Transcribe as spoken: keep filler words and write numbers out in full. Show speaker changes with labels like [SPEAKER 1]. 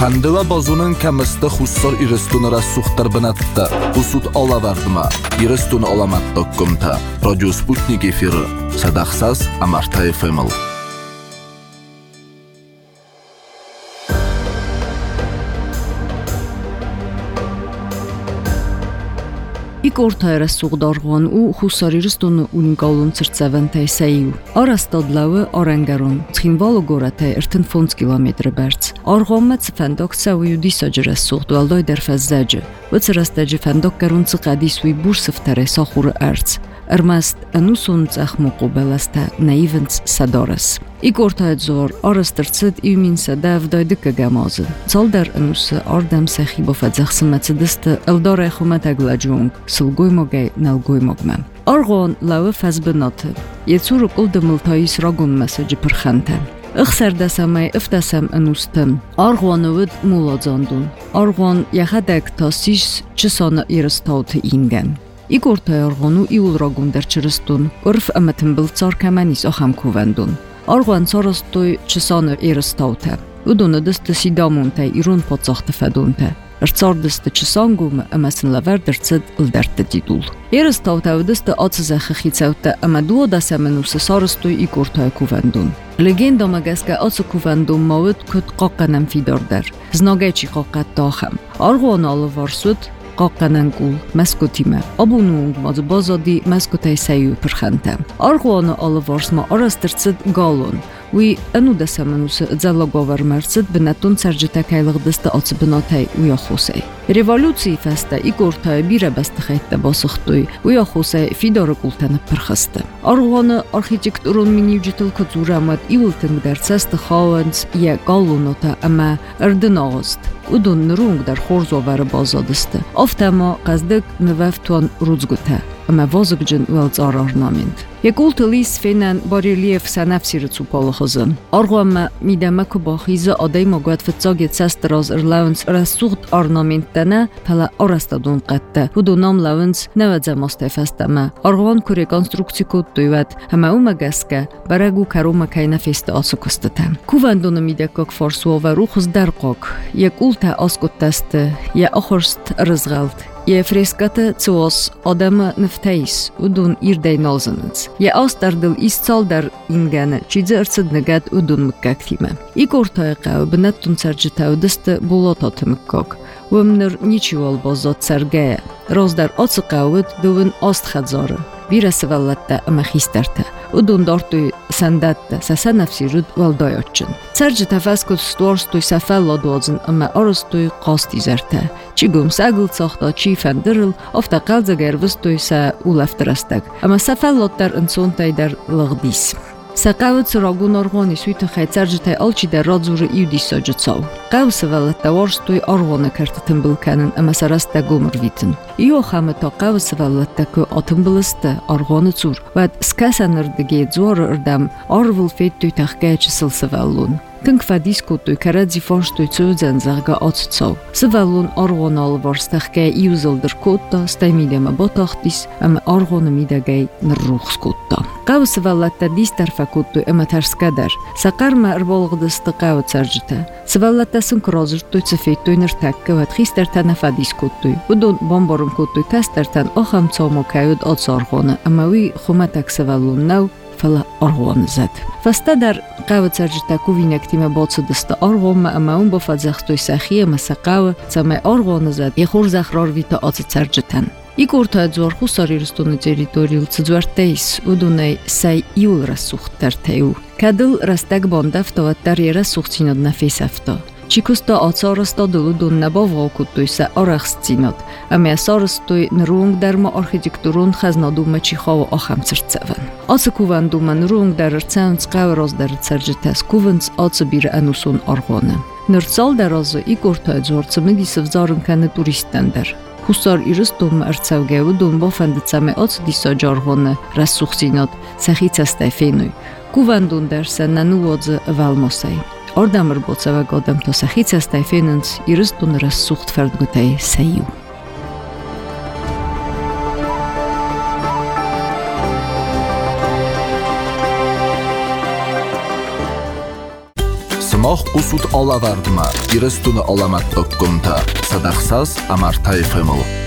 [SPEAKER 1] Xandıva bazunun kəməstə xussar iristunu rəssuxtar bənətdə. Xusut alavardımə. İristunu olamat dokkumta. Radio Sputnik efiri. Sadaxsaz Amarta F M.
[SPEAKER 2] Իգորթայրը սուղդարգոն ու խուսարիրստոնը ունիկալուն ծրծավեն թայ սայիու։ Արաստադլավը արանգարոն, ծխինվալը գորաթայ ըրթն ֆոնց կիլոմետրը բերց։ Արղոմը ծվանդոք սավույու դիսաջրը սուղդուալդոյ դերֆազզաջը, վծրաստաջը ֆանդոք կարուն ծղադիսույի բուրսվտարե սախուրը արձ։ Ըրմաստ ընուսուն ծախմուqու բելաստա նայիվնց սադորս։ Իգորթայ ձոր արաստրցըտ իումին սադավ դոյդը կգամազը։ Ծալդար ընուսը արդամ սեխի բոֆաձախսմացը դստը ըլդոր էխումատագլաջունգ, սլգույ մոգայ նալգույ մոգմը։ Արղոն լավը ֆազբնոթը, եծուրը կուլ դմլթայիս ռագուն մասաջը պրխանթը։ Ըխսարդասամայ ըվտասամ ընուստым, արղոնովըդ մուլոձանդուն, արղոն յախադակ տասիս չսոնը իրստավթը ինգեն։ Իգորթայ արղոնու իուլ ռագուն դերչրստուն, ուրվ ըմըթմբլ ծարքամանիս ոխամ կուվանդուն։ Արղոն ծարստոյ չսոնը իրստավթը, ուդունը դստը սիդամունթայ իրուն պոցախտը ֆադունթը։ Ըրծարդստը չսանգումը ըմասն լավար դրծըդ ըլդարտը դիդուլ։ Երստավթավը դստը ացզա խխիցավտը ըմադուո դասամենուսը սարստոյ իգորթայ կուվանդուն։ Լեգենդա մագասկա ացը կուվանդում մավըտ կուտ qaqanam fidordar, znagaychi qaqat daxam. Arğon alıvarsut qaqananqul maskotime. Abunung mazı bazadi maskotay sayu pırxanta. Arğonu alıvarsma arastırtsıd galon. Uy anu dasamenusı zalagovarmartsıd binatun sarjıtakaylıqdıstı atı binatay uyaxosay. Revolütsiyi fəstə İgortay bir əbəstəxəyətdə basıxdıy, uyaxosay fidarı qultanı pırxıstı. Arğonu arxitekturun miniyucitil kıtzuramad ivıltın dərtsəstı xavans ya qallunota əmə ərdin ağızd. Udun nırungdar xorzovarı bazadısты. Aftama qazdık növəftuan rudzgütə. Əmə vazıqcın vəlc ararnamind. Yekultılis fenən barelief sənəfsiri çupalıxızın. Arğamə midəmə kubaxizə aday magad fıtsaget səstraz ırlavınc rəsuğd arnamindtənə pələ arastadun qətdə. Hudunam lavınc nəvəcəmastay fəstəmə. Arğvan kure konstruksi kodduivat, həmə umagəskə, bərəgu karuma kayna festi asıqıstıtəm. Kuvandunu midəkak farsuova ruxuz dərqaq. Yekultə askuttasты, ya axırst rızğald. Je freskate цос adamı nefteis udun irdeyn alzınız. Je astardıl istsaldar ingene çizi ırtsıdnıgat udun mıkkakfime. İgortay qav binattun sarjıtav dısты bulatatı mıkkak. Vömnür niçival bazat sargaya. Razdar atsı qavıd duvun ast xadzarı. Bir əsəvəllatda əmə xistərtə. Udun dartuy səndətdə səsə nəfsirud vəldayatçın. Sərci təfəskut stuarstuy səfəlla duazın əmə arıstuy qast izərtə. Çigum səqıl çaxta çi fəndiril, afta qalca gərvistuy sə uləftərəstəq. Əmə səfəllatlar însontayдар lığdis. Səqavıd sıragun arğoni süytü xəycərcitay alçidə radzurı iudisacı çav. Qavsı vələtdə varstuy arğona kərtı tımbilkənin əmə sərəstə qomurvitin. İyo xəmə ta qavsı vələtdə kö atımbilistə arğanı çur və skəsənirdige dzorı ırdəm arvıl fettüy təxgəyçi sılsı vəllun. Tınqfa diskutuy kəradzi farstuy çözən zəğqa atı çav. Sıvəllun arğonalı varstəxgəy iuzıldır kodda, stəymidəmə bataxdis, əmə arğonu midəgəy nırruğs kodda. Qavsı vələtdə dis tərfə kodduy əmə tərskədər. Səqərmə ırbalğıdısты qavı çərcitə. Sıvələtdə sınqrazırtuy cəfeytuy nırtəkkə və txistərtə nəfə diskutuy. Udun bombarım kodduy kəstərtən axam çavma kəyud atı arğonu, əmə vi xumətək sıvəllun nəv fələ arğonu zəd. Fəstədər qavı çərcitə kuvinəktime batsıdısты arğonmə əmə un bafadzəxtuy səxiyə məsəqavı cəmə arğonu zəd yexur zəxrar vita atı çərcitən. Իգորթայ ձոր խուսարիրստոնը տերիտորիալ ծծվարտեիս ուդունեի սայ իուլ ռասուխտար թեու։ Կադլ ռաստակ բանդավ տավատար երասուխցինոդ նաֆեսավտո։ Չիկուստա ացարստա դուլուդուն նաբավղակուտույսա արախսցինոդ, ամյա սարստույ նրունգ դարմա արխիտեկտուրուն խազնադումը չիխավը ախամ ծրծավն։ Ացը կուվանդումը նրունգ դարրցանց qavroz դարրցարջտես կուվնց ացը բիրը անուսուն արղոնը։ Նրծալ դարազը իգորթայ ձոր ծմիդիսվ զարմքանը տուրիստանդար։ Հուսար իրստում արձավգեու դուն բոֆանդծամե ած դիսաջարղոնը ռասուխցինոդ սախիցաստայֆենույ, կուվանդուն դարսան նանուոձը վալմոսայ։ Արդամր բոցավագոդամ թո սախիցաստայֆեննց իրստուն ռասուխտ ֆարդգուտայ սայու։
[SPEAKER 1] Յեմախ ուսուտ ալավարդմա, իրստունը ալամատ տոկկումთა, սադախսաս ամարթայ ֆեմլ։